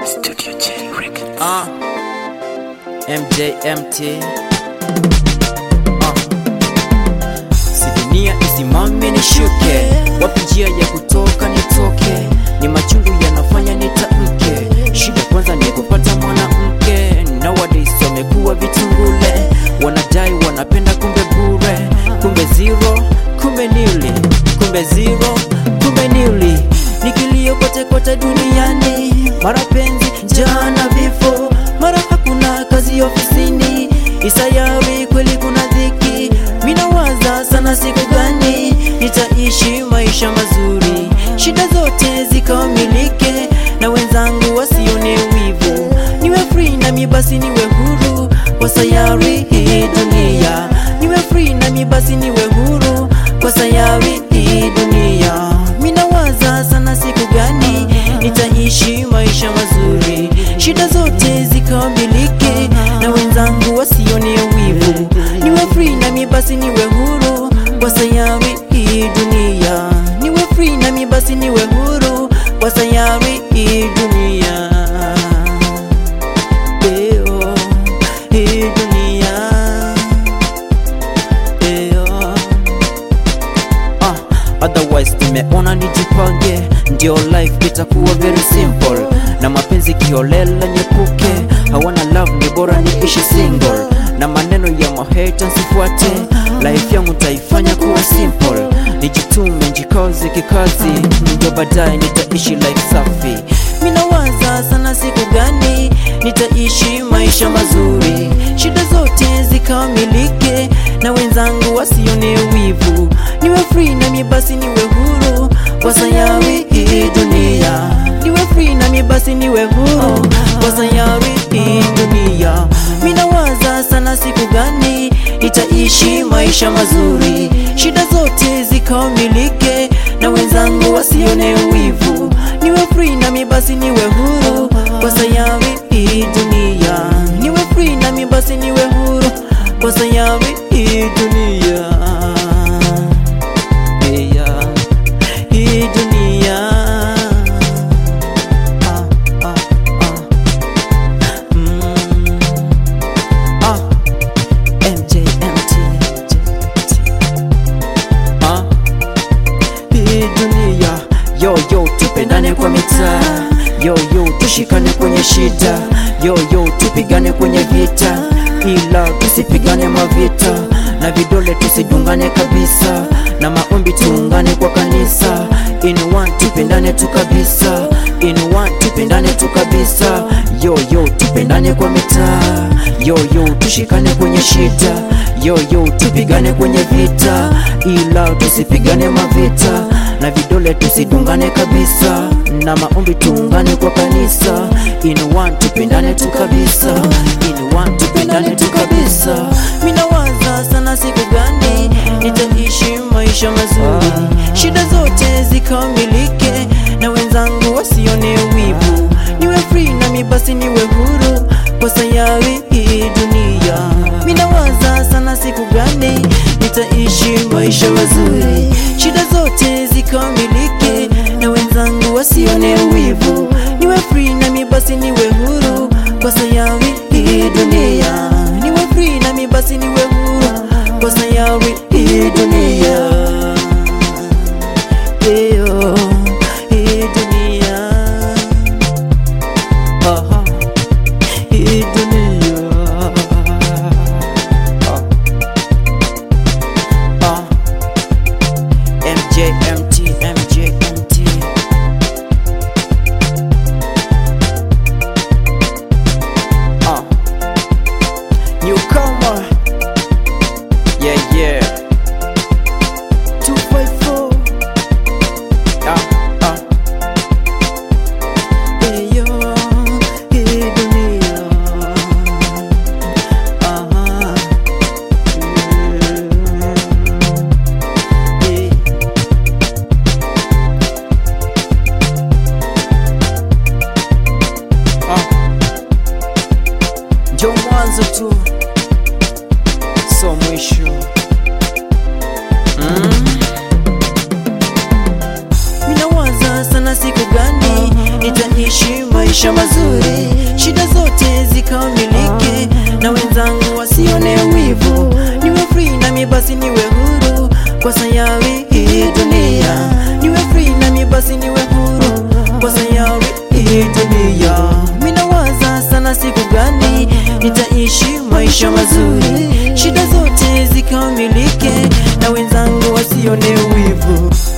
Studio J Records. MJMT. Si dunia isimame nishuke, wapi njia ya kutoka nitoke, ni machungu yanafanya nitamke. Shida kwanza ni kupata mwanamke, nowadays wamekuwa vitungule, wanadai wanapenda kumbe bure, kumbe zero, kumbe nili, kumbe zero, kumbe nili. Nikilio kote kote duniani, mara penzi, njaa na vifo, mara hakuna kazi ofisini, isayari kweli kuna dhiki. Minawaza sana siku gani nitaishi maisha mazuri, shida zote zikamilike na wenzangu wasione wivu, niwe free na mi basi niwe huru kwa sayari hii dunia, niwe free na mi basi niwe huru kwa sayari hii dunia. Minawaza sana siku gani nitaishi maisha mazuri, shida zote zikamilike na wenzangu wasione wivu, niwe free na mi basi niwe huru kwa sayari hii dunia, niwe free na mi basi niwe huru kwa sayari hii dunia. Eo, hii dunia. Eo. Otherwise tumeona nijipange, ndio life itakuwa very simple, na mapenzi kiolela nyepuke, hawana love ni bora niishi single, na maneno ya maheta sifuate, life yangu taifanya kuwa simple, nijitume njikazi kikazi, ndio baadaye nitaishi life safi. Minawaza sana siku gani nitaishi maisha mazuri, shida zote zikamilike na wenzangu wasione wivu, niwe free na mi basi niwe huru kwa sayari hii dunia, niwe free na mi basi niwe huru kwa sayari hii dunia. Minawaza sana siku gani nitaishi maisha mazuri, shida zote zikamilike na wenzangu wasione wivu, niwe free na mi basi niwe huru kwa sayari hii dunia, niwe free na mi basi niwe huru kwa sayari hii dunia. Hii dunia. MJMT. Hii dunia. Yo yo tupendane kwa mitaa, yo yo tushikane kwenye shida, yo yo tupigane kwenye vita, ila tusipigane mavita, na vidole tusidungane kabisa, na maombi tuungane kwa kanisa. In one tupendane tu kabisa, in one tupendane tu kabisa, yo yo tupendane kwa mitaa, yo yo tushikane kwenye shida, yo yo tupigane kwenye vita, ila tusipigane mavita, na vidole tusidungane kabisa, na maombi tuungane kwa kanisa. In one tupendane tu kabisa, in one tupendane tu kabisa. Minawaza sana siku gani nitaishi maisha mazuri, shida zote zikamilike na wenzangu wasione wivu, niwe free na mi basi niwe huru kwa sayari hii dunia. Minawaza sana siku gani nitaishi maisha mazuri, shida zote zikamilike na wenzangu wasione wivu, niwe free na mi basi niwe huru kwa sayari hii dunia, niwe free na mi basi niwe huru kwa sayari hii dunia. Eo, hii dunia. Hii dunia. MJMT, MJMT. Newcomer. Yeah, yeah. 254. maisha mazuri, shida zote zikamilike, na wenzangu wasione wivu. Niwe free nami basi niwe huru kwa sayari hii dunia. Niwe free nami basi niwe huru kwa sayari hii dunia. Minawaza sana siku gani nitaishi maisha mazuri, shida zote zikamilike, na wenzangu wasione wivu.